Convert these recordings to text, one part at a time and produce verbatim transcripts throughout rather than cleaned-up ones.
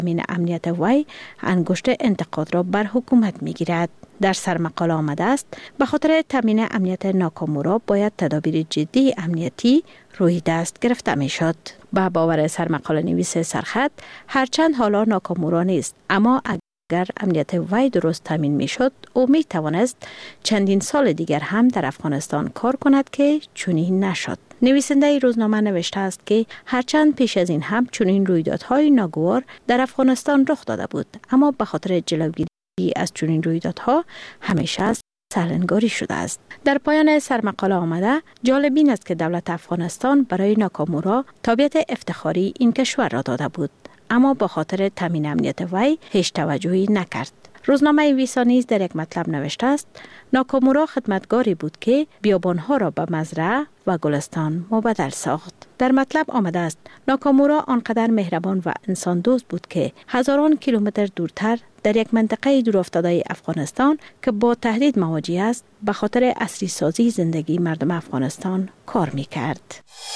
تامین امنیت وی انگشت انتقاد را بر حکومت می گیرد. در سرمقاله آمده است به خاطر تامین امنیت ناکامورا باید تدابیر جدی امنیتی روی دست گرفته می شد. به باور سرمقاله نویس سرخط، هرچند حالا ناکامورا نیست، اما اگر امنیت وی درست تامین می شد او می توانست چندین سال دیگر هم در افغانستان کار کند که چنین نشد. نویسنده روزنامه نوشته است که هرچند پیش از این هم چنین رویدادهای ناگوار در افغانستان رخ داده بود، اما به خاطر جلوگیری از چنین رویدادها همیشه سرلنگاری شده است. در پایان سرمقاله آمده جالب این است که دولت افغانستان برای ناکامورا تابعیت افتخاری این کشور را داده بود، اما با خاطر تامین امنیت وی هیچ توجهی نکرد. روزنامه ویسا نیز در یک مطلب نوشته است ناکامورا خدمتگاری بود که بیابانها را به مزرعه و گلستان مبدل ساخت. در مطلب آمده است ناکامورا آنقدر مهربان و انسان دوست بود که هزاران کیلومتر دورتر در یک منطقه دورافتاده افغانستان که با تهدید مواجه است به خاطر عصری سازی زندگی مردم افغانستان کار می‌کرد.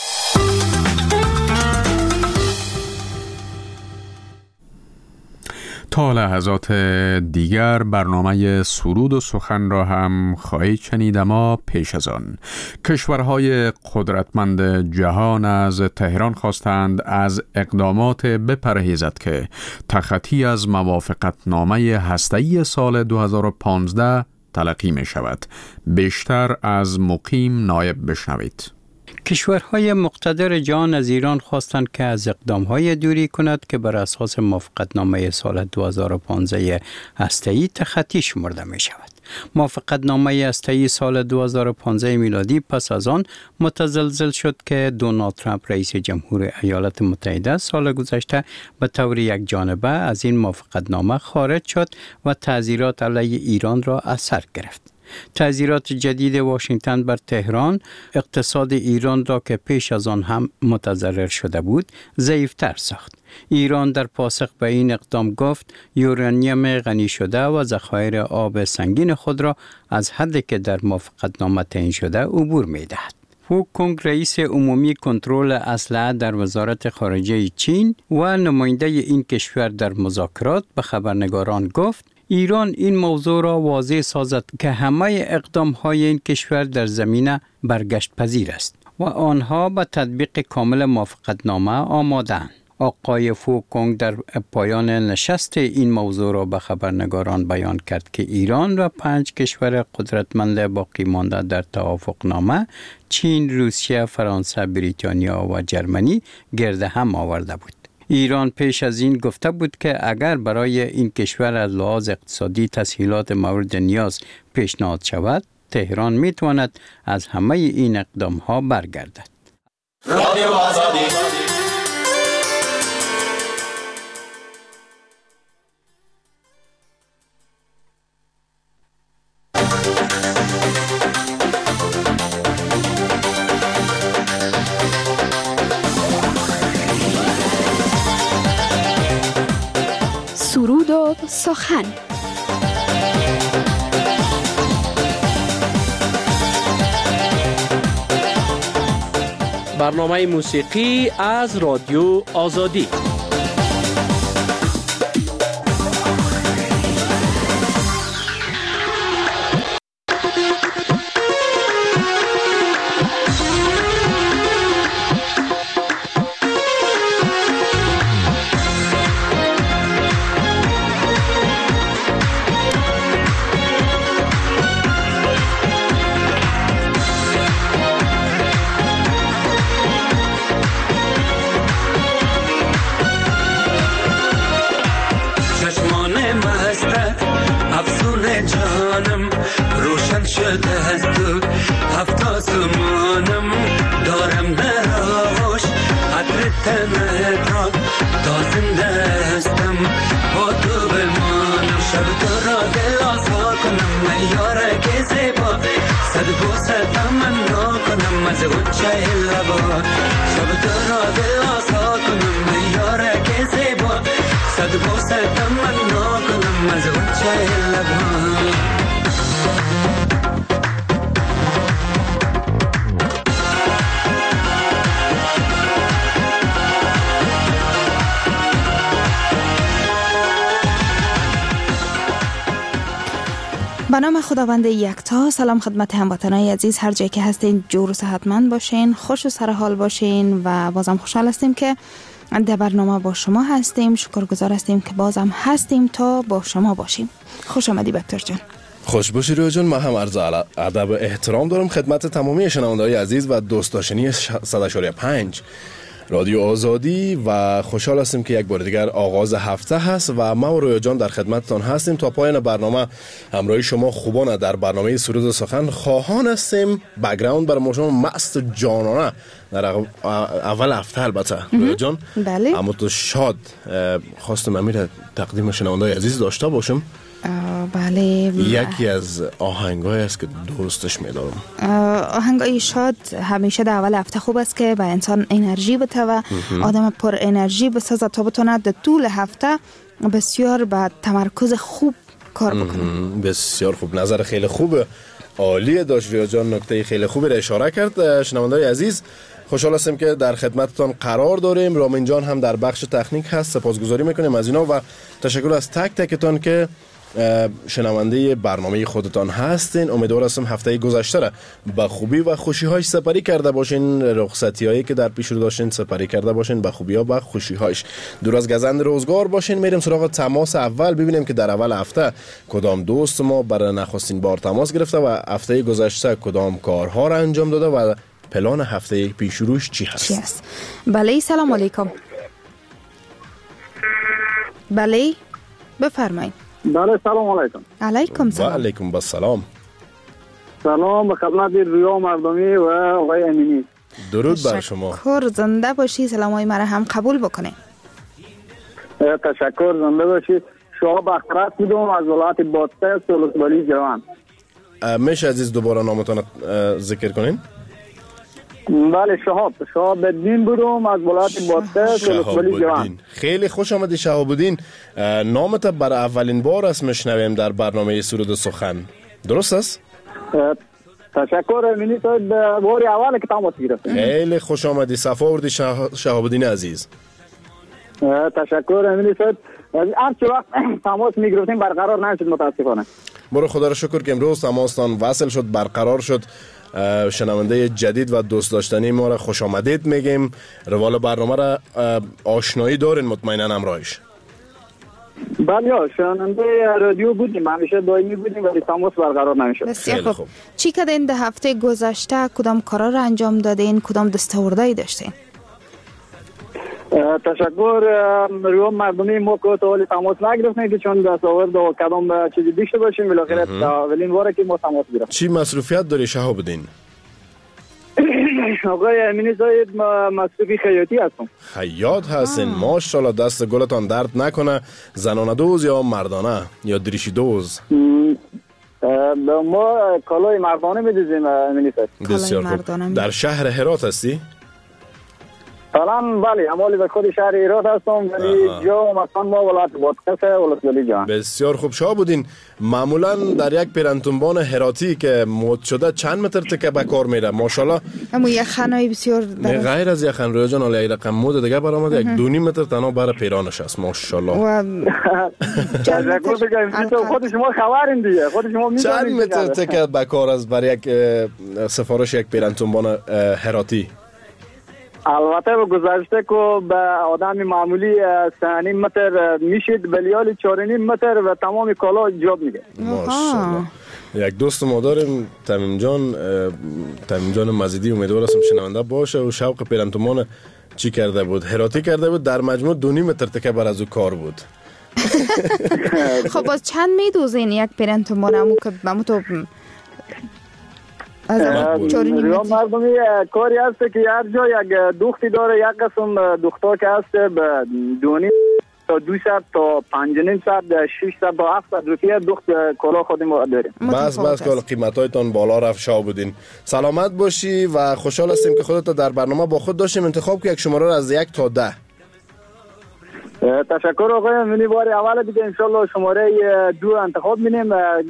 تا لحظات دیگر برنامه سرود و سخن را هم خواهید شنید، اما پیش از آن کشورهای قدرتمند جهان از تهران خواستند از اقدامات بپرهیزد که تخطی از موافقتنامه هسته‌ای سال دو هزار و پانزده تلقی می شود. بیشتر از مقیم نایب بشنوید. کشورهای مقتدر جهان از ایران خواستند که از اقدامهای دوری کند که بر اساس موافقتنامه سال دو هزار و پانزده هسته‌ای تخطی شمرده می شود. موافقتنامه هسته‌ای سال دو هزار و پانزده میلادی پس از آن متزلزل شد که دونالد ترامپ رئیس جمهور ایالات متحده سال گذشته به طور یک جانبه از این موافقتنامه خارج شد و تعزیرات علیه ایران را از سر گرفت. تعزیرات جدید واشنگتن بر تهران اقتصاد ایران را که پیش از آن هم متضرر شده بود ضعیفتر ساخت. ایران در پاسخ به این اقدام گفت یورانیم غنی شده و ذخایر آب سنگین خود را از حدی که در موافقتنامه تعیین شده عبور می‌دهد. فو کنگ رئیس عمومی کنترل اسلحه در وزارت خارجه چین و نماینده این کشور در مذاکرات به خبرنگاران گفت ایران این موضوع را واضح سازد که همه اقدام‌های این کشور در زمینه برگشت پذیر است و آنها به تطبیق کامل موافقتنامه آماده‌اند. آقای فو کنگ در پایان نشست این موضوع را به خبرنگاران بیان کرد که ایران و پنج کشور قدرتمند باقی مانده در توافقنامه چین، روسیه، فرانسه، بریتانیا و جرمنی گرد هم آورده بود. ایران پیش از این گفته بود که اگر برای این کشور از لحاظ اقتصادی تسهیلات مورد نیاز پیشنهاد شود، تهران می تواند از همه این اقدام ها برگردد. رادیو آزادی سرود و سخن. برنامه موسیقی از رادیو آزادی. به نام خداوند یکتا. سلام خدمت هموطنان عزیز، هر جایی که هستین جور و صحتمند باشین، خوش و سر حال باشین و بازم خوشحال هستیم که در برنامه با شما هستیم. شکرگزار هستیم که بازم هستیم تا با شما باشیم. خوش آمدی بکتر جان. خوش باشی رویا جان. من هم عرض ادب احترام دارم خدمت تمامی شنونده‌های عزیز و دوست داشتنی صد و پنج رادیو آزادی و خوشحال هستیم که یک بار دیگر آغاز هفته هست و ما و رویا جان در خدمتتان هستیم تا پایان برنامه. همراهی شما خوبانه در برنامه سرود و سخن خواهان هستیم. بک‌گراند برای شما مست جانانه در اول هفته البته رویا جان. بله. اما تو شاد خواستم امیر تقدیم شنونده‌های عزیز داشته باشم. بله. یکی از آهنگایی است که دوستش می‌دارم. آهنگای شاد همیشه در اول هفته خوب است که به انسان انرژی بده و آدم پر انرژی بسازه تا بتونه در طول هفته بسیار با تمرکز خوب کار بکنه. بسیار خوب، نظر خیلی خوبه، عالیه داشت ریا جان، نکته خیلی خوبی را اشاره کرد. شنونده‌های عزیز خوشحال هستیم که در خدمتتان قرار داریم. رامین جان هم در بخش تکنیک هست، سپاسگزاری میکنیم از اینا و تشکر از تک تکتان که شنونده برنامه خودتان هستین. امیدوار هستم هفته گذشته را با خوبی و خوشی هایش سپری کرده باشین، رخصتی هایی که در پیش رو داشتین سپری کرده باشین با خوبی ها و خوشی هایش. دور از گزند روزگار باشین. میریم سراغ تماس اول، ببینیم که در اول هفته کدام دوست ما برای نخستین بار تماس گرفته و هفته گذشته کدام کارها را انجام داده و پلان هفته پیش روش چی هست. چی هست؟ بله، سلام علیکم. بله بفرمایید. بله سلام علیکم. علیکم سلام. و علیکم السلام. سلام به خدمت رویا مردمی و آقای امینی. درود بر شما. تشکر، زنده باشی. سلامای مرا هم قبول بکنه. تشکر، زنده باشی. شما بخرات بودم از ولایت بادغیس ولسوالی جوان. میشه عزیز دوباره نامتون ذکر کنین؟ بله شهاب شهاب الدین بودم از ولایت بادغیس ولسوالی جوان. خیلی خوش آمدی شهاب الدین. نامت برای اولین بار است میشنویم در برنامه سرود و سخن، درست است؟ تشکر امینی صاحب، بار اول که تماس گرفتید. خیلی خوش آمدی، صفا آوردی شهاب الدین عزیز. تشکر امینی صاحب. هر چه وقت تماس میگرفتیم برقرار نشد متاسفانه. برو خدا رو شکر که امروز تماستان وصل شد، برقرار شد. شنونده جدید و دوست داشتنی ما را خوش آمدید میگیم. روال برنامه را آشنایی دارین مطمئنا همراهش. بله شنونده رادیو بودیم، همیشه دائمی بودیم ولی تماس برقرار نمیشد. بسیار خوب. خوب. چی کردین در هفته گذشته؟ کدام کارا را انجام دادین؟ کدام دستاوردهایی داشتین؟ تشکر. روی مردمی ما که تا حالی تماس نگرفتیم که چون دستاورد و کدام چیزی دیشته باشیم بالاخره اولین باره که ما تماس گرفتیم. چی مصروفیت داری شهاب الدین؟ آقای امینی صاحب مصروفی خیاطی هستم. خیاط هستین؟ ماشاءالله، دست گلتان درد نکنه. زنانه دوز یا مردانه یا دریشی دوز؟ ما کالای مردانه می‌دوزیم امینی صاحب. بسیار خوب. در شهر هرات هستی؟ سلام. بله عمالی به خود شهر هرات هستم ولی جا مثلا ما ولایت بادغیس ولسوالی جوان. بسیار خوب. شاه بودین معمولا در یک پیرنتونبان هراتی که مد شده چند متر تکه به کار میره؟ ماشاءالله همون یخنای بسیار نه غیر از یخن رویا جان، ولی رقم مود دیگه برآمده یک دو نیم متر تنها برای پیرانش است ماشاءالله. و خود شما خبرین دیگه، خود شما میدونید چند متر تکه به کار است برای یک سفارش یک پیرنتونبان هراتی؟ البته به گذشته که به آدم معمولی سه نیم متر میشید، بلیالی چهار نیم متر و تمام کالا جاب میگه. ماشاءالله. یک دوست ما داریم تمیم جان، تمیم جان مزیدی، امیدوار هستم شنونده باشه و شوق پیرنتومان چی کرده بود؟ هراتی کرده بود، در مجموع دو نیم متر تکه بر از او کار بود. خب باز چند میدوزین یک پیرنتومان همون که بمو تو ریان مردمی کاری هست که هر جا یک دختی داره، یک قسم دختا که هست به دونی تا دو ساعت تا پنج نیم ساعت شش ساعت تا هفت ساعت روپیه دخت کلا خودیم داریم. بس بس که قیمت هایتان بالا رفت شاه بودین. سلامت باشی و خوشحال هستیم که خودت در برنامه با خود داشتیم. انتخاب که یک شماره را از یک تا ده. تشکر آقای منی. باری اول دیگه انشالله شماره دو انتخاب مینیم.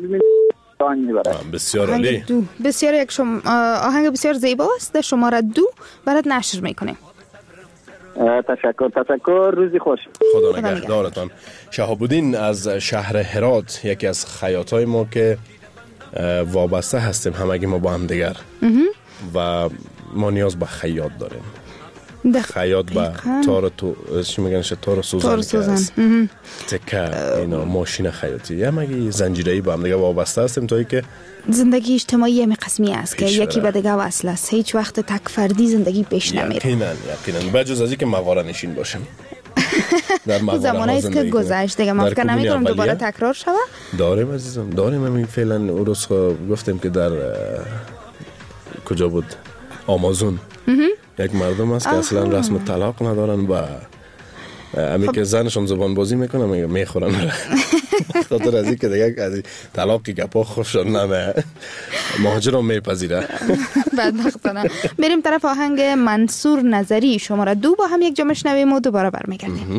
بسیار عالی. بسیار یک شم... آهنگ بسیار زیباست. در شماره دو برات نشر میکنیم. تشکر تشکر. روزی خوش. خدا نگهدارتان. شهاب الدین از شهر هرات، یکی از خیاطای ما که وابسته هستیم همگی ما با هم دیگر و ما نیاز به خیاط داریم. خیاط با تار تو چی میگن تار سوزن سوزن تکه اینا ماشین خیاطی یا مگه زنجیره‌ای با هم دیگه وابسته هستیم تا اینکه زندگی اجتماعی هم قسمی است که یکی به دیگه وصل است. هیچ وقت تک فردی زندگی پیش نمیره. یقینا یقینا بجز از اینکه مغاره نشین باشیم. در مغاره زمانی است که گذشت دیگه ما فکر نمی‌کنم دوباره تکرار شود. داریم عزیزم داریم. همین فعلا اون روز گفتیم که در کجا بود آمازون یک مردم است که اصلا رسم طلاق ندارن و امی که زنشون زبان بازی میکنن میگه میخورن خاطر از این که دیگه از طلاقی گپا خوششون نمه مهاجرم میپذیره. بدبختانه. بریم طرف آهنگ منصور نظری شماره دو با هم یک جا میشنویم و دوباره برمیگردیم.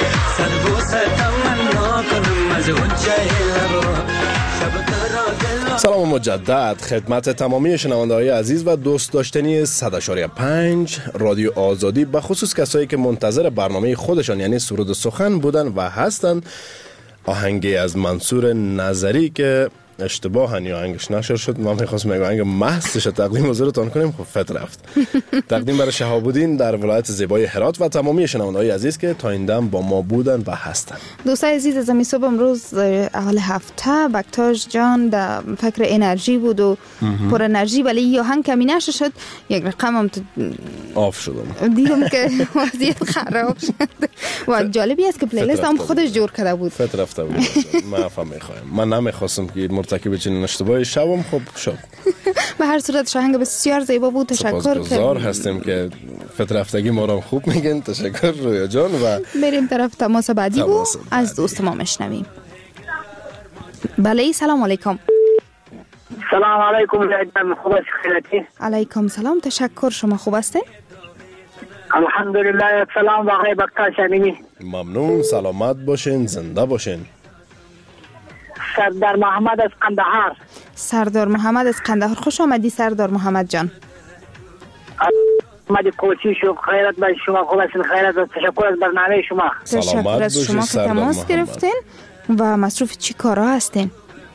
Shab tara سلام مجدد خدمت تمامی شنونده های عزیز و دوست داشتنی صد و پنج رادیو آزادی، به خصوص کسایی که منتظر برنامه خودشان یعنی سرود سخن بودن و هستند. آهنگی از منصور نظری که اشتباهاً یا آهنگش نشر شد، ما می‌خواستم میگم آهنگ محضش تقدیم حضورتان کنیم، خب فت رفت. تقدیم برای شهاب‌الدین در ولایت زیبای هرات و تمامی شنونده‌های عزیز که تا این دم با ما بودن و هستند. دوستای عزیز، از صبح امروز اول هفته بکتاش جان در فکر انرژی بود و پر انرژی، ولی یه آهنگ کمی نشر شد، یک رقم هم آف شدم، دیدم که وضعیت خراب شد و جالبی است که پلیلیست هم خودش جور کرده بود. فت رفته بود. من افهم می‌خوایم، من نمی‌خواستم که مرتکب چنین اشتباهی شوم. خب شد. به هر صورت آهنگ بسیار زیبا بود. تشکر. سپاسگزار هستیم که فت رفتگی ما را خوب میگن. تشکر رویا جان. و بریم طرف تماس بعدی و از دوست ما میشنویم. بله سلام علیکم. سلام علیکم. خوب است خیرتی؟ علیکم سلام. تشکر. شما خوب هستین؟ الحمدلله. سلام آقای بکتاش امینی. ممنون. سلامت باشین، زنده باشین. سردار محمد از قندهار. سردار محمد از قندهار، خوش آمدی سردار محمد جان. مدی کوچی شو خیرت به شما. خوب هستین؟ خیرت و تشکر از برنامه شما. تشکر از شما که تماس گرفتین. و مصروف چی کارا هستین؟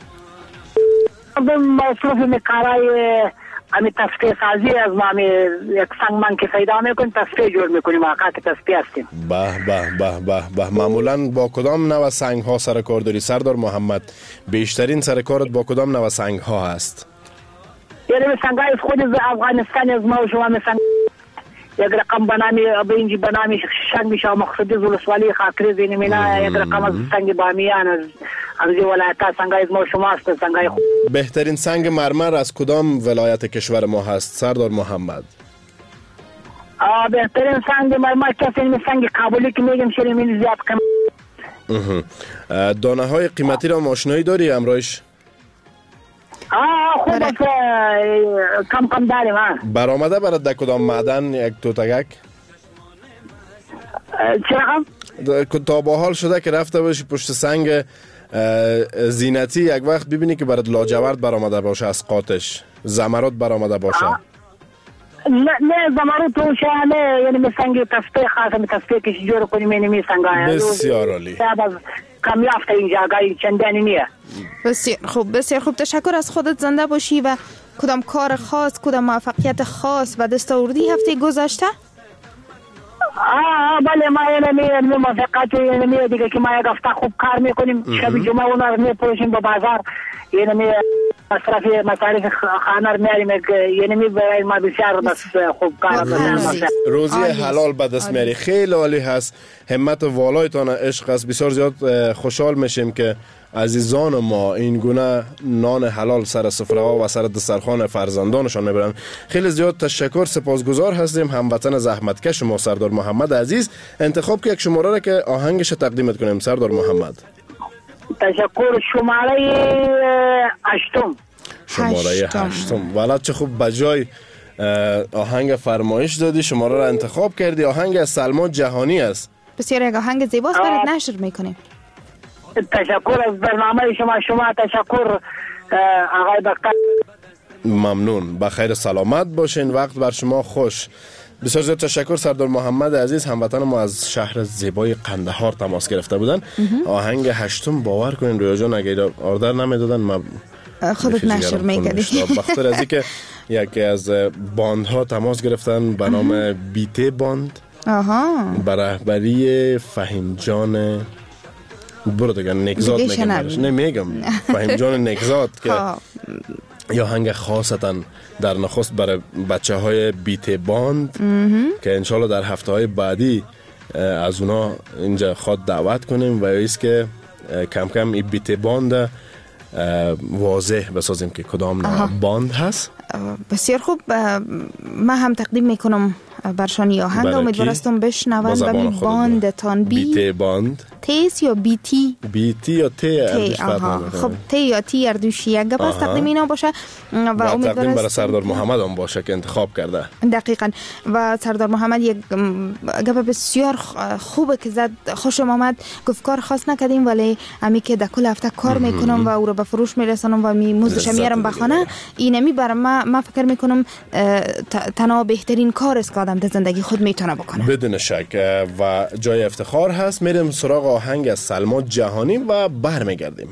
مصروف میکارای امی تصفیه سازی از ما، امی یک سنگ من که پیدا میکنیم تصفیه جور میکنیم. آقا که تصفیه هستیم. به به به به به. معمولا با کدام نوع سنگ ها سر کار داری سردار محمد؟ بیشترین سر کارت با کدام نوع سنگ ها هست؟ یعنی سنگ های خود از افغانستان از ما و شما مثلا یک رقم بنامی بینجی بنامی شنگ میشه مقصدی زلسوالی خاکری زینی مینا، یک رقم از سنگ بامیان از از ولایت ها سنگ های از ما و شما هست. سنگ های خود. بهترین سنگ مرمر از کدام ولایت کشور ما هست سردار محمد؟ آه بهترین سنگ مرمر کسی این سنگ کابلی که میگم شریمین زیاد قیمت. دانه های قیمتی را آشنایی داری امروز؟ آه خوب است، کم کم داریم. برآمده برات در کدام معدن یک توتگک؟ چه رقم؟ تا با حال شده که رفته باشی پشت سنگ زینتی یک وقت ببینی که برات لاجورد برآمده باشه از قاتش، زمرد برآمده باشه؟ نه نه زمرد تو شامه، یعنی مثلا تصفیه خاصه می تصفیه کش جور کنیم اینمی سنگای. بسیار عالی. بعد کم یافته این جاگای چندانی نیه. بسیار خوب بسیار خوب. تشکر از خودت. زنده باشی. و کدام کار خاص، کدام موفقیت خاص و دستاوردی هفته گذشته؟ آه بله ما اینمی اینمی موفقیت اینمی دیگه که ما یک هفته خوب کار میکنیم. شب جمعه اونا رو میپروشیم به بازار. اینمی مصرف مصارف خانه رو میاریم. اینمی برای ما بسیار بس خوب کار میکنیم. روزی حلال به دست میاری. خیلی عالی هست. همت والایتان عشق است. بسیار زیاد خوشحال میشیم که عزیزان ما این گونه نان حلال سر سفره ها و سر دسترخوان فرزندانشان میبرن. خیلی زیاد تشکر. سپاسگزار هستیم. هموطن زحمتکش ما سردار محمد عزیز. انتخاب که یک شماره را که آهنگش تقدیمت کنیم سردار محمد. تشکر. شماره هشتم. شماره هشتم. ولد چه خوب بجای آهنگ فرمایش دادی شماره را انتخاب کردی. آهنگ از سلما جهانی است. بسیار یک آهنگ زیباست، برات نشر میکنیم. تشکر از برنامه شما. شما تشکر آقای بکتاش. ممنون. بخیر سلامت باشین. وقت بر شما خوش. بسیار زیاد تشکر سردار محمد عزیز. هموطن ما از شهر زیبای قندهار تماس گرفته بودن. آهنگ هشتم باور کنین رویا جان اگر آردر نمیدادن ما خودت نشر میکردی. بخاطر از اینکه یکی از باندها تماس گرفتن به نام بیته باند. آها. به رهبری فهیم جان برو دیگه نگزاد میگم. نه میگم فهیم جان نگزاد که یا هنگ خاصتا در نخست برای بچه های بیت باند که انشالله در هفته های بعدی از اونا اینجا خود دعوت کنیم و ایست که کم کم این بیت باند واضح بسازیم که کدام نوع باند هست. بسیار خوب. من هم تقدیم میکنم برشان آهنگ. امیدوارستم بشنون. ولی باندتان بی بیت باند تیس یا بی تی؟ بی تی یا تی؟ تی آها. خب تی یا تی اردوشی یک گپ است تقدیم اینا باشه و, و تقدیم برای سردار محمد هم باشه که انتخاب کرده. دقیقاً. و سردار محمد یک گپ بسیار خوبه که زد، خوشم آمد. گفت کار خاص نکردیم ولی امی که در کل هفته کار میکنم و او رو به فروش میرسانم و می مزدش میارم بخانه، اینمی برای ما ما فکر میکنم تنها بهترین کار است که آدم در زندگی خود میتونه بکنه. بدون شک و جای افتخار هست. میریم سراغ آهنگ از سلما جهانی و برمیگردیم.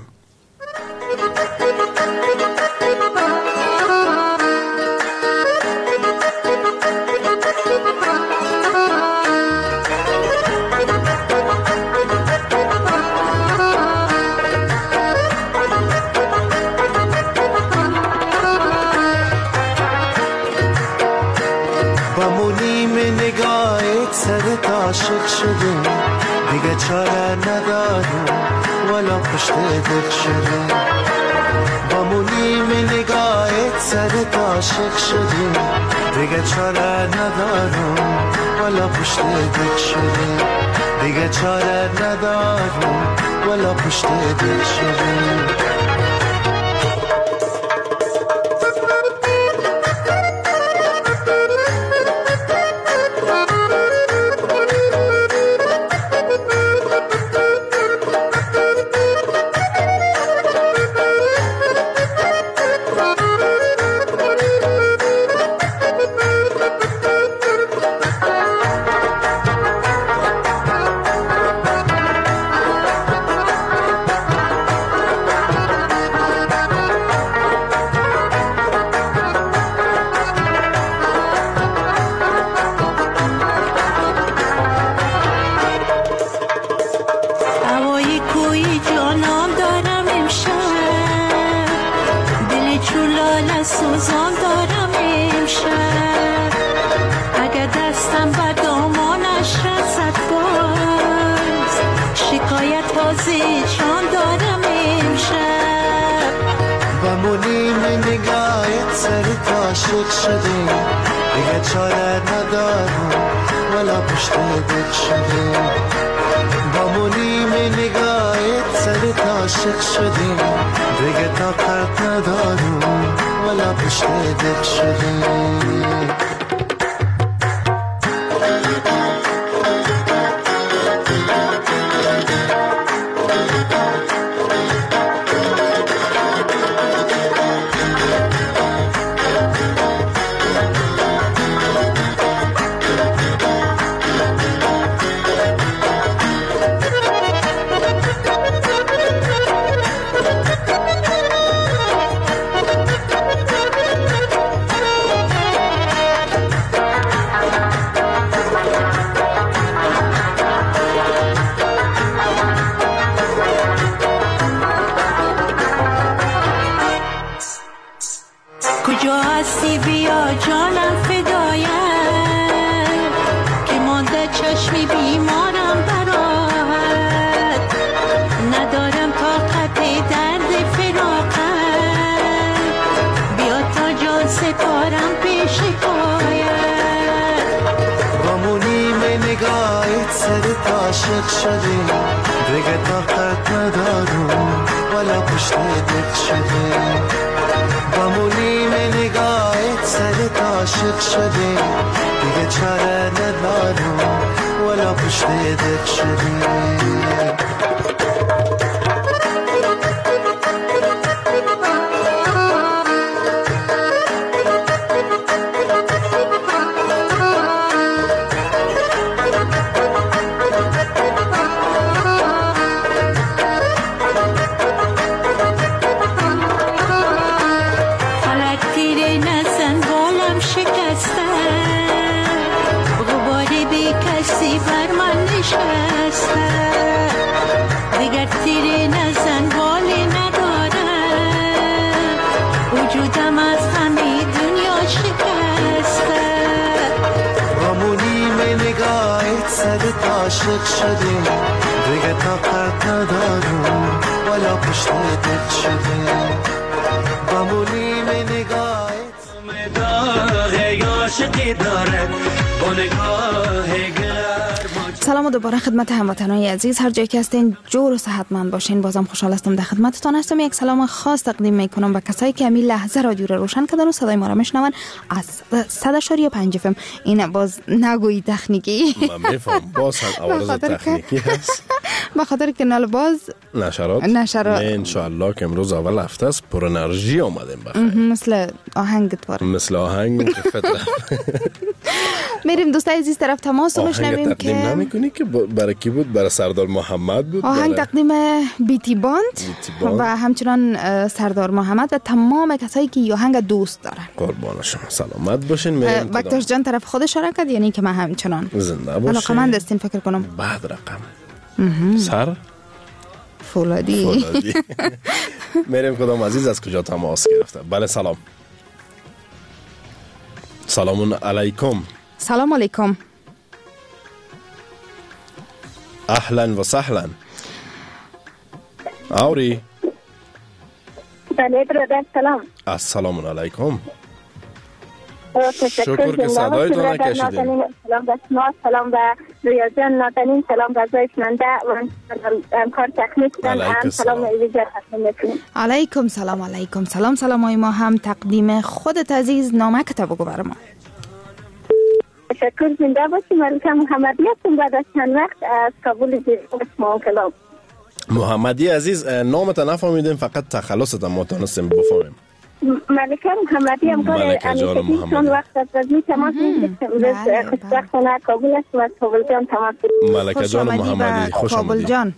عاشق شدیم دیگه چاره نداریم ولا پشت دل شدیم، با مونیم نگاهت سرت عاشق شدیم دیگه چاره نداریم ولا پشت دل شدیم، دیگه چاره نداریم ولا پشت دل شدیم. عاشق شدیم دیگه چاره ندارم ولا پشت دل شدیم، با مونیم نگاهت سرت عاشق شدیم دیگه طاقت ندارم ولا پشت دل شدیم. عاشق شدیم دیگه طاقت ندارم ولا پشت دل شدیم، با مونیم نگاهت سرت عاشق شدیم دیگه چاره ندارم ولا پشت دل شدیم. عاشق شدیم دیگه طاقت ندارم ولا پشت دل شدیم، با مونیم نگاهت نگاه عاشقی داره با نگاه سلام دوباره خدمت هموطنان عزیز، هر جایی که هستین جور و صحتمند باشین. بازم خوشحال هستم در خدمتتان هستم. یک سلام خاص تقدیم میکنم به کسایی که همین لحظه رادیو رو روشن کردن و صدای ما را میشنون از صد و پنج اف ام. این باز نگویی تکنیکی، من میفهم باز هم عوارض تکنیکی هست به خاطر کانال باز نشرات نشرات ان شاء الله که امروز اول هفته است پر انرژی آمدیم بخیر، مثل آهنگ طور مثل آهنگ فطرت. میریم دوستای عزیز طرف تماس رو بشنویم که تقدیم نمی‌کنی که برای کی بود؟ برای سردار محمد بود. آهنگ برای... تقدیم بیتی باند و همچنان سردار محمد و تمام کسایی که آهنگ دوست دارن. قربان شما، سلامت باشین. بکتاش جان طرف خودش اشاره کرد، یعنی که من همچنان زنده باشین. علاقه‌مند هستین فکر کنم. بعد رقم سر فولادی فولادی میریم. کدام عزیز از کجا تماس گرفته؟ بله سلام. سلام علیکم. سلام علیکم. اهلا و سهلا. آوری. بله برادر سلام. السلام علیکم. شکر که صدایتون نکشیدیم. سلام به شما، سلام به رویا جان نازنین، سلام به زای شنونده و همکار تکنیک دان، سلام ویژه تقدیم می‌کنیم. علیکم سلام. علیکم سلام. سلامای ما هم تقدیم خودت عزیز. نامک تا بگو برام. تشکر. زنده باشی. ملکه محمدی هستم، بعد از چند وقت از کابل جیران شما کلام. محمدی عزیز، نامت نفهمیدیم، فقط تخلصت ما تونستیم بفهمیم. ملکه محمدی هم کار امیتدی چون وقت از وزنی تماس میگیستم. روز خوشبختانه کابل هستم، از کابل جان تماس میگیستم. ملکه جان محمدی خوش آمدی. جان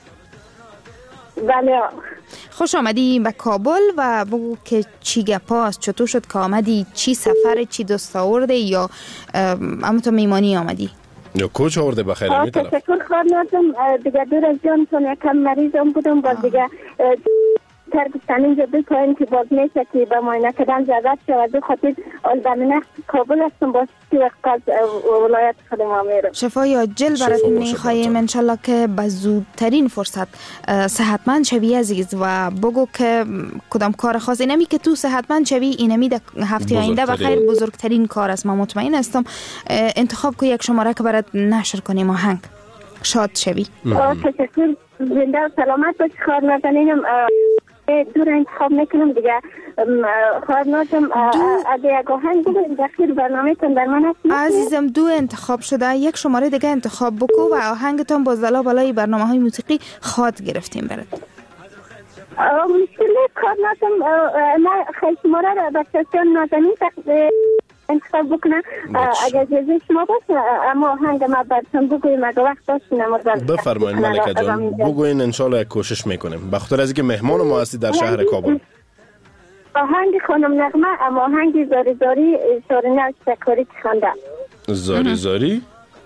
بله خوش آمدی به کابل و بگو که چی گپاست، چطور شد که آمدی، چی سفر، چی دوست آورده یا اما تو میمانی آمدی؟ یا کوچ آورده بخیر می طرف؟ تشکر خواهد نازم دیگه دور از جان چون یکم مریضم بودم، باز دیگه ترگستان اینجا دو تا این که باز میشه که به معاینه کردن ضرورت شود. دو خاطر آلبانه کابل هستم، باز سی وقت از ولایت خودم میرم. شفای عاجل برات میخوایم انشالله که به زودترین فرصت صحتمند شوی عزیز و بگو که کدام کار خاصی نمی که تو صحتمند شوی اینمی در هفته آینده بخیر بزرگترین کار است. ما مطمئن هستم. انتخاب که یک شماره که برات نشر کنیم آهنگ شاد شوی. تشکر. زنده و سلامت باش. خواهر نازنینم دور انتخاب میکنم دیگه. خواهر نازم اگه یک آهنگ بگویم داخل برنامه تون در من هست. عزیزم دو انتخاب شده، یک شماره دیگه انتخاب بکو و آهنگتون با زلا بالای برنامه های موسیقی خواد گرفتیم برد. مشکل خواهر نازم ما خیلی شماره را بچه‌تون نازنین انتخاب بکنم اگر اجازه شما باشه، اما آهنگ ما براتون بگویم اگه وقت داشتین. بفرمایید ملکه جان بگوین، انشالله یک کوشش میکنیم به خاطر از اینکه مهمان ما هستی در شهر کابل. آهنگ خانم نغمه، اما آهنگ زاری زاری شارینه شکاری که خونده. زاری زاری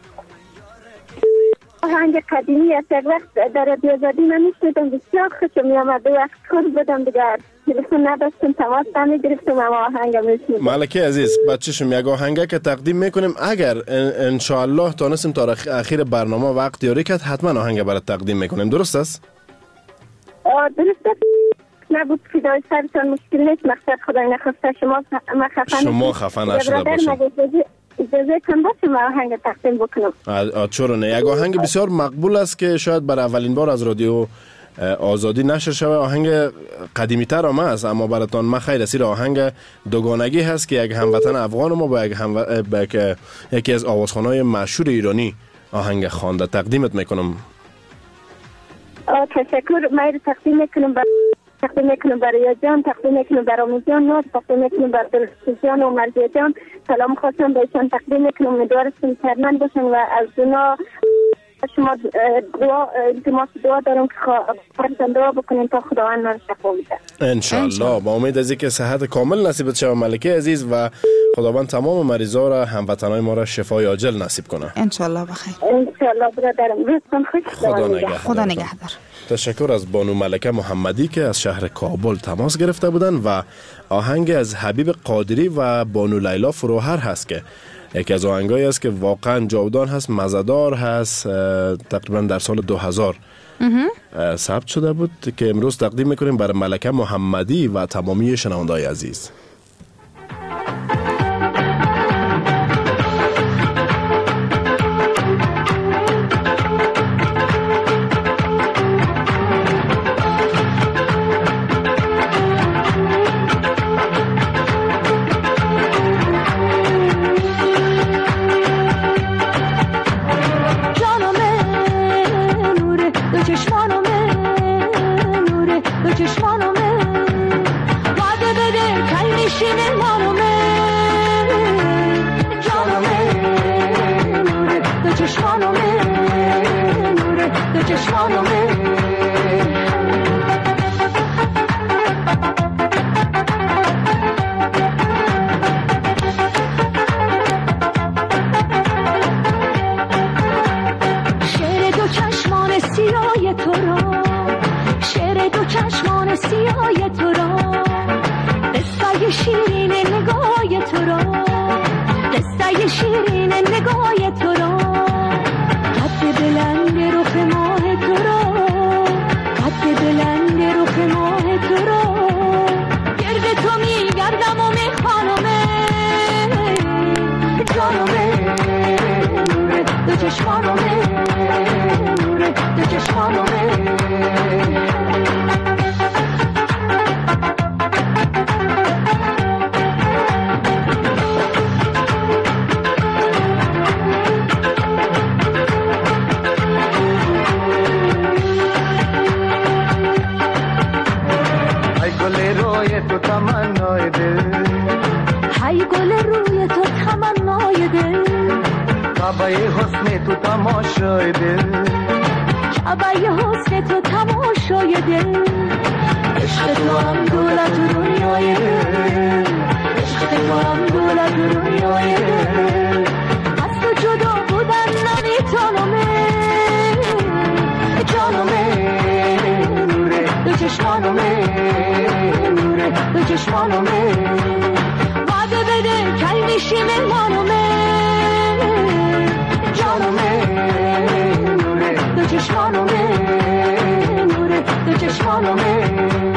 آهنگ قدیمی است. یک وقت در رادیو آزادی من میشنیدم، بسیار خوشم میامد. وقت خود بودم دیگه تلفن نداشتم، تماس نمیگرفتم، اما آهنگ میشنیدم. ملکه عزیز بچه‌شم یک آهنگ که تقدیم میکنیم، اگر ان شاء الله تونستیم تا اخیر برنامه وقت یاری کرد حتما آهنگ برات تقدیم میکنیم. درست است؟ درست است. نبود فدای سرتان، مشکل نیست. مقصد خدای نخواسته شما ما خفن شما خفن نشده باشید. اجازه کن باشه ما آهنگ تقدیم بکنم. چرا نه؟ یک آهنگ بسیار مقبول است که شاید برای اولین بار از رادیو آزادی نشر شده. آهنگ قدیمی تر هم است، اما براتون ما خیلی سیر آهنگ دوگانگی هست که یک هموطن افغان ما با یک هم با یکی از آوازخوان‌های مشهور ایرانی آهنگ خوانده. تقدیمت میکنم. تشکر. من تقدیم میکنم با تقدیم میکنم برای جان، تقدیم میکنم برای آمی جان، نور تقدیم میکنم برای دلسوز جان و مرزی جان. سلام خواستم بهشان تقدیم میکنم. امیدوارستم سرمند باشن و از اونا شما دعا التماس دعا دارم که خواهرتان دعا بکنین تا خداوند ما رو شفا بده ان شاء الله. با امید از اینکه صحت کامل نصیبت شود ملکه عزیز و خداوند تمام مریضا را، هموطنای ما را شفای عاجل نصیب کنه ان شاء الله. بخیر ان شاء الله برادرم. روزتون خوش. خدا نگهدار. خدا نگهدار. تشکر از بانو ملکه محمدی که از شهر کابل تماس گرفته بودن و آهنگ از حبیب قادری و بانو لیلا فروهر هست که یکی از آهنگایی است که واقعا جاودان هست، مزه‌دار هست. تقریبا در سال دو هزار ثبت شده بود که امروز تقدیم میکنیم برای ملکه محمدی و تمامی شنونده‌های عزیز. نور دو چشمانمه. شعر دو چشمان سیاه تو را، شعر دو چشمان سیاه تو را، قصه شیرین نگاه تو را، قصه شیرین نگاه تو را، قد بلند رخ ماه تو را، قد بلند رخ ماه تو را، گرد تو می گردم و می خانمه جانمه، نور دو چشمانمه، نور دو چشمانمه. های گل روی تو تمنای دل، کعبه حسن تو تماشای دل، کعبه حسن تو تماشای دل، عشق تو هم دولت دنیای دل، عشق تو هم دولت دنیای دل، از تو جدا بودن نمیتونمه جانمه، نور دو چشمانمه، نور دو چشمانمه، وعده بده کی میشی مهمانمه جانمه، نور دو چشمانمه، نور دو چشمانمه.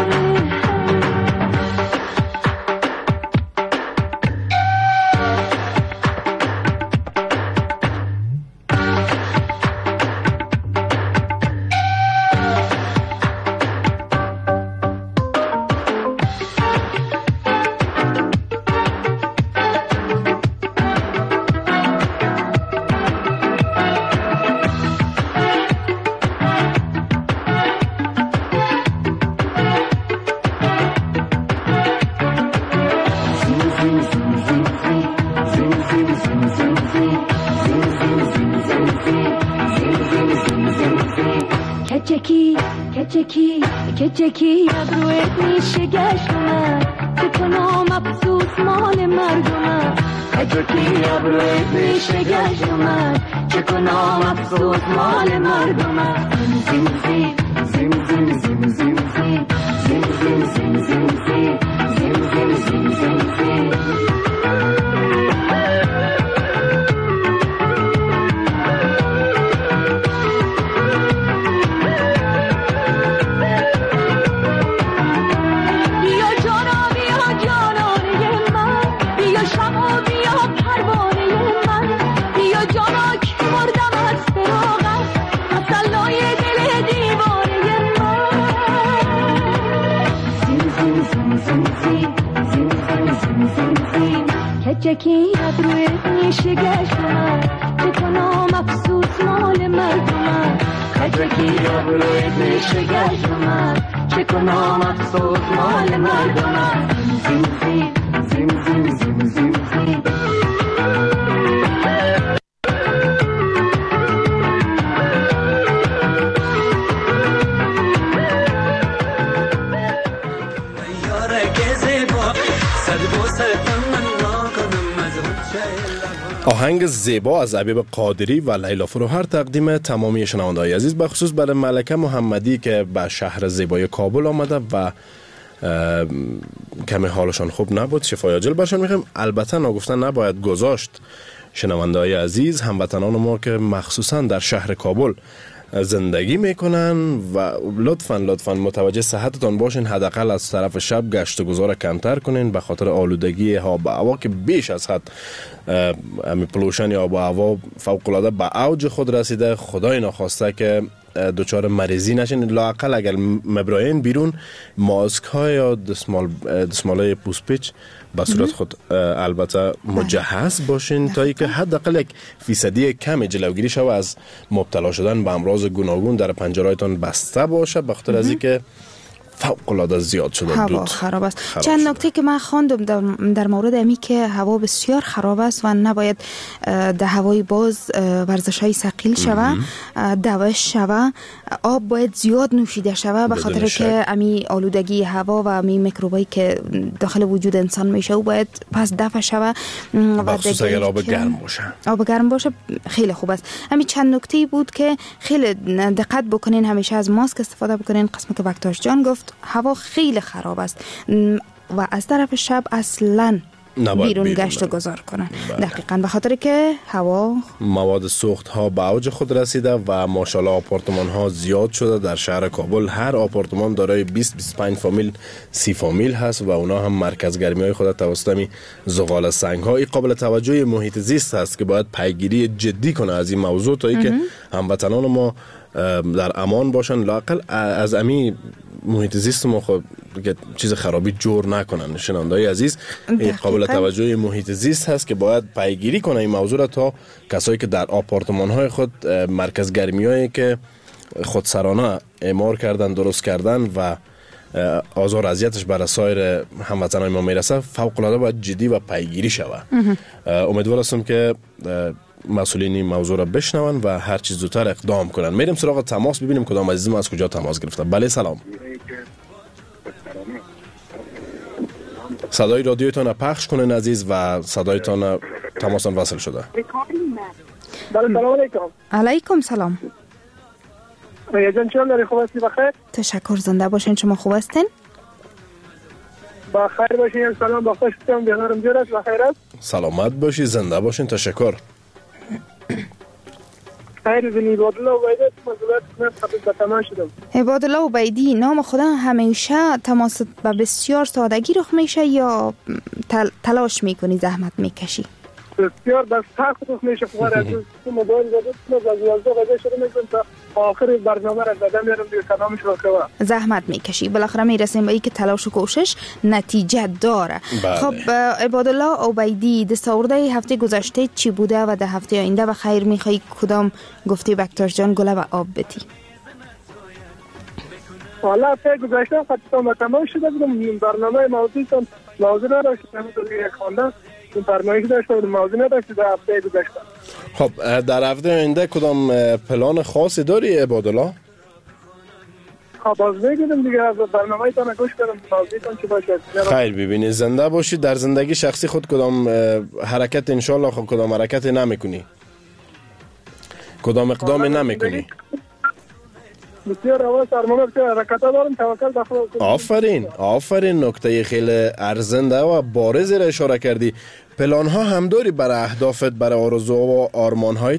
کچکی کچکی کچکی ابرویت میشه گشتم، بکنم افسوس مال مردم، کچکی ابرویت میشه گشتم، چکنم افسوس مال مردم. زیم زیم زیم زیم زیم زیم زیم زیم زیم زیم زیم زیم زیم زیم زیم زیم. کچکی ابرویت میشه گشتم، چکنم افسوس مال مردم، کچکی ابرویت میشه گشتم، چکنم افسوس مال مردم. زیم زیم زیم زیم زیم زیم زیم. آهنگ زیبا از حبیب قادری و لیلا فروهر تقدیم تمامی شنونده‌های عزیز، به خصوص برای ملکه محمدی که به شهر زیبای کابل آمده و کمی حالشان خوب نبود، شفای عاجل برشان میخوایم. البته نگفتن نباید گذاشت شنونده‌های عزیز، هموطنان ما که مخصوصا در شهر کابل زندگی میکنن و لطفاً لطفاً متوجه صحتتان باشین، حداقل از طرف شب گشت و گذار کمتر کنین به خاطر آلودگی آب و هوا که بیش از حد امی پلوشن آب و هوا فوق العاده به اوج خود رسیده. خدای ناخواسته که دچار مریضی نشین، لااقل اگر مبراین بیرون ماسک های یا دستمال دستمالای پوسپیچ به صورت خود البته مجهز باشین تا اینکه حداقل یک فیصدی کم جلوگیری شود از مبتلا شدن به امراض گوناگون در پنجرهایتان بسته باشه، به خاطر از اینکه فوق العاده زیاد شده. هوا دود خراب است. خراب چند شده. نکته که من خواندم در, در مورد امی که هوا بسیار خراب است و نباید در هوای باز ورزش‌های ثقیل شوه، دوش شوه، آب باید زیاد نوشیده شوه به خاطر که امی آلودگی هوا و امی میکروبایی که داخل وجود انسان میشه و باید پس دفع شوه. و خصوص اگر آب گرم باشه. آب گرم باشه خیلی خوب است. همین چند نکته بود که خیلی دقت بکنین، همیشه از ماسک استفاده بکنین. قسمی که بکتاش جان گفت هوا خیلی خراب است و از طرف شب اصلاً بیرون گشت و گذار کنن. دقیقاً به خاطر که هوا مواد سوخت ها به اوج خود رسیده و ماشاءالله آپارتمان ها زیاد شده. در شهر کابل هر آپارتمان دارای بیست بیست و پنج فامیل، سی فامیل هست و اونا هم مرکز گرمی های خود توسط زغال سنگ ها. این قابل توجه محیط زیست هست که باید پیگیری جدی کنه از این موضوع تا که هموطنان ما در امان باشن، لااقل از امی محیط زیست ما خب چیز خرابی جور نکنن. شنونده‌های عزیز، قابل توجه محیط زیست هست که باید پیگیری کنه این موضوع را تا کسایی که در آپارتمان های خود مرکز گرمی هایی که خودسرانه اعمار کردن، درست کردن و آزار اذیتش بر سایر هموطنان ما میرسه، فوق العاده باید جدی و پیگیری شود. امیدوار هستم که مسئولین این موضوع را بشنون و هر چیز زودتر اقدام کنن. میریم سراغ تماس، ببینیم کدام عزیز ما از کجا تماس گرفته. بله سلام. صدای رادیوتان پخش کنین عزیز و صدایتان تماسان وصل شده. بله سلام علیکم. علیکم سلام. ریا جان چون داری، خوب هستی؟ بخیر؟ تشکر، زنده باشین. شما خوب هستین؟ بخیر باشین. سلام با خوش هستم. بیانارم جور است. بخیر است. سلامت باشی، زنده باشین. تشکر. خیر بینی. عبادالله عبیدی مسئولیت کنم خدمت به تمام شدم. عبادالله عبیدی، نام خدا همیشه تماس به بسیار سادگی رخ میشه یا تل... تلاش میکنی، زحمت میکشی؟ بسیار بس سخت رخ میشه. خبر از موبایل زده از یازده بجه شروع میکنم تا آخر برنامه را زده میرم دیگه کلامش رو کوا. زحمت میکشی، بالاخره میرسیم به این که تلاش و کوشش نتیجه داره. بله. خب عبادالله عبیدی، دستاورده هفته گذشته چی بوده و در هفته آینده به خیر میخوای کدام گفتی بکتاش جان گله و آب بتی؟ والا هفته گذشته خطیتان تمام شده بودم. برنامه موضوعتان موضوع نداشتم دیگه خواندم. این فرمایش داشته بود، موضوع نداشت در هفته گذشته. خب در هفته آینده کدام پلان خاصی داری عبادالله؟ خب باز میگیدم دیگه از برنامه تان گوش کنم، موضوعتان چی باشه. خیر ببینی، زنده باشی. در زندگی شخصی خود کدام حرکت انشالله خود کدام حرکت نمیکنی؟ کدام اقدام نمیکنی؟ بسیار آواز سرمانه بسیار حرکت دارم، توکل به خدا. آفرین آفرین، نکته خیلی ارزنده و بارز را اشاره کردی. پلان ها هم داری برای اهدافت، برای آرزو و آرمان هایت؟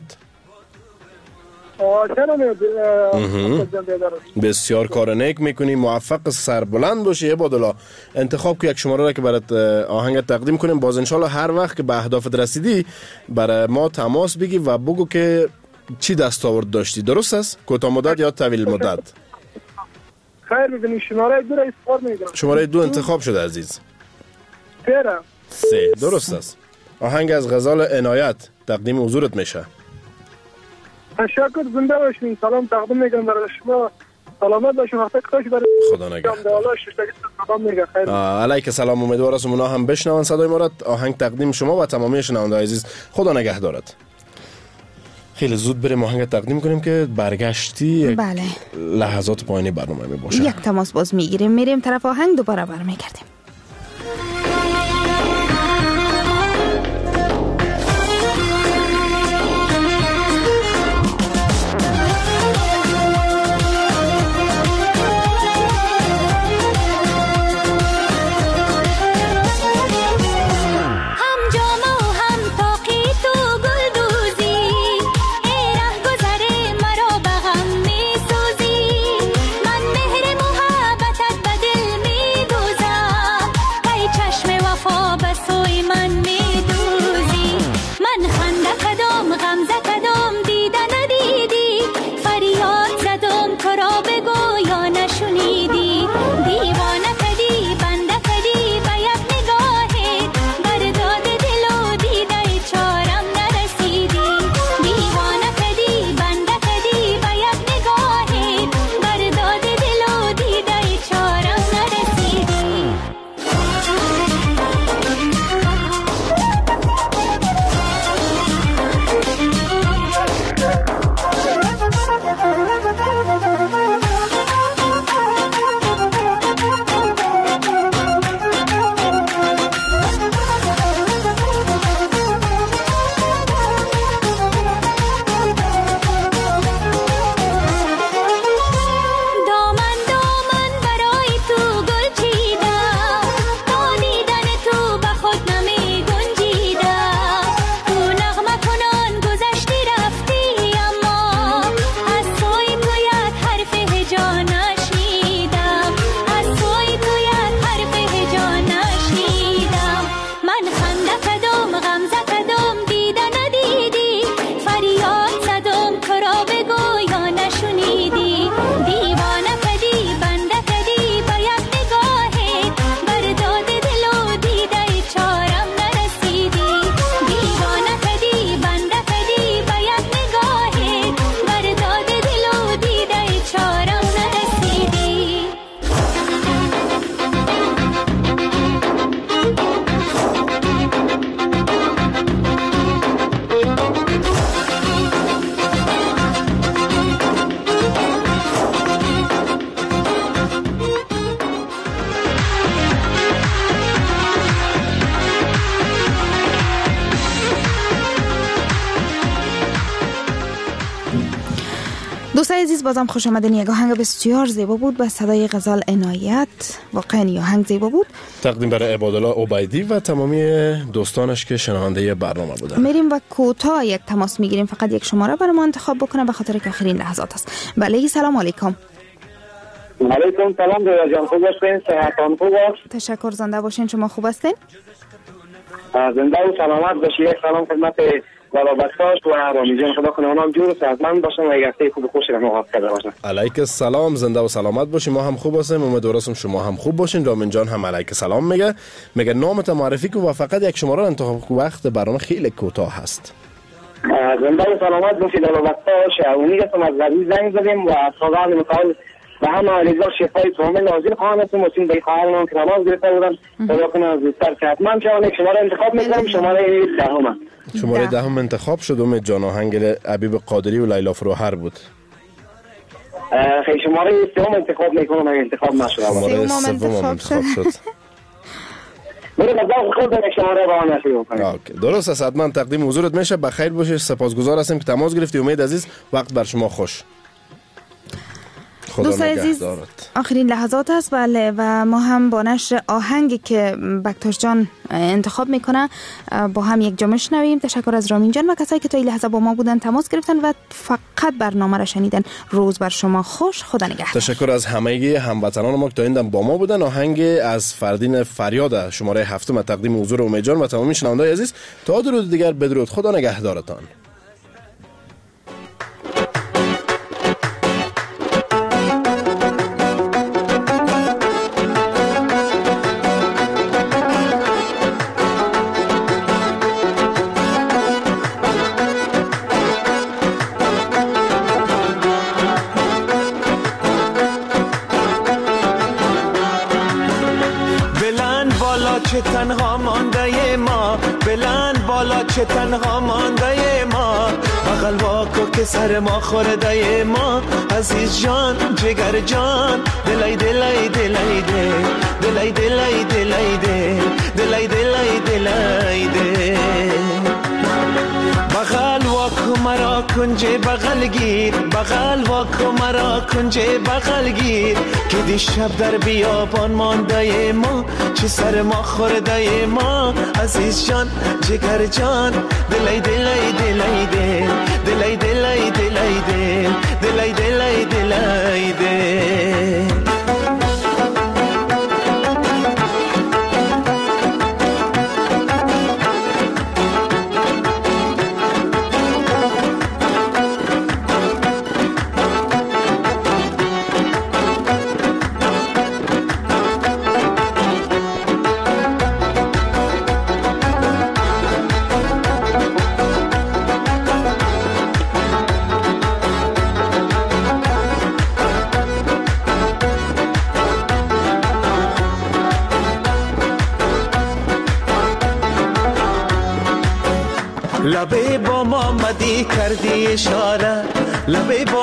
بسیار کار نیک میکنی، موفق سربلند باشی عبادالله. انتخاب که یک شماره را که برات آهنگ تقدیم کنیم، باز انشالله هر وقت که به اهدافت رسیدی برای ما تماس بگی و بگو که چی دستاورد داشتی. درست است؟ کوتاه مدت یا طویل مدت؟ خیر ببینید شماره دو را استفاده میکنم. شماره دو انتخاب شده عزیز. سه سه درست است. آهنگ از غزال عنایت تقدیم حضورت میشه. تشکر، زنده باشین. سلام تقدیم میکنم برای شما. سلامت باشین. وقتی خوش برای خدا نگهدار. سلام میگم. خیر. علیک سلام. امیدوارم اونا هم بشنون صدای ما را. آهنگ تقدیم شما و تمامی شنوندگان عزیز. خدا نگهدارت. خیلی زود بریم آهنگ تقدیم کنیم که برگشتی بله. لحظات پایانی برنامه می باشه. یک تماس باز میگیریم، میریم طرف آهنگ، دوباره برمیگردیم. من مهر محبتت به دل می دوزم. دوستای عزیز بازم خوش آمدین. یک آهنگ بسیار زیبا بود به صدای غزال عنایت. واقعا آهنگ زیبا بود. تقدیم برای عبادالله عبیدی و تمامی دوستانش که شنونده برنامه بودن. میریم و کوتاه یک تماس میگیریم. فقط یک شماره برای ما انتخاب بکنه به خاطر که آخرین لحظات است. بله سلام علیکم. علیکم سلام دویا جان، خوب هستین؟ صحتتان خوب است؟ تشکر، زنده باشین. شما خوب هستین؟ زنده و سلامت باشید. یک سلام خدمت والا بکتاش و رامی جان، خدا کنه اونام جور و صحتمند باشن و یک هفته خوب و خوش رو آغاز کرده باشن. علیک السلام، زنده و سلامت باشین. ما هم خوب هستیم، امیدوارم شما هم خوب باشین. رامین جان هم علیک السلام میگه. میگه نامت معرفی کن و فقط یک شماره رو انتخاب کن، وقت برنامه خیلی کوتاه هست. زنده و سلامت باشید والا بکتاش. امیدوارم از غریب زنگ زدیم و خدا متعال و همه علیزا شفای تمام نازل خواهان هستیم و سین بای خواهرمان که نماز گرفته بودن خدا کنه از بیشتر که حتما شما یک شماره انتخاب میکنم. شماره دهم شماره دهم انتخاب شد. امید جان آهنگ حبیب قادری و لیلا فروهر بود. خیلی شماره سوم انتخاب میکنم، انتخاب نشد. شماره سوم انتخاب شد. بریم از خود یک شماره با آن نشید بکنیم. درست است، حتما تقدیم حضورت میشه. بخیر باشید. سپاسگزار هستیم که تماس گرفتی. امید عزیز وقت بر شما خوش. دوست عزیز آخرین لحظات است. بله و ما هم با نشر آهنگی که بکتاش جان انتخاب میکنه با هم یک جا میشنویم. تشکر از رامین جان و کسایی که تا این لحظه با ما بودن، تماس گرفتن و فقط برنامه را شنیدن. روز بر شما خوش. خدا نگهدار. تشکر از همه هموطنان ما که تا این دم با ما بودن. آهنگ از فردین فریاد شماره هفتم تقدیم حضور امید جان و تمامی شنوندگان عزیز. تا درود دیگر بدرود. خدا نگهدارتان. چه تنها مانده ما، بلند بالا چه تنها مانده ما، بغل واکو که سر ما خورده ما، عزیز جان جگر جان، دلای دلای دلای دل، دلای دلای دلای دل، دلای دلای دلای دل، بغل واکو مرا کنجه بغل گیر، بغل واکو مرا کنجه بغل گیر، که دیشب در بیابان مانده ما، چه سر ما خورده ما، عزیز جان جگر جان، دلای دلای دلای دل، دلای دلای دلای دل، دلای دلای دلای دل. لبه با ما مدی کردی اشاره، لبه با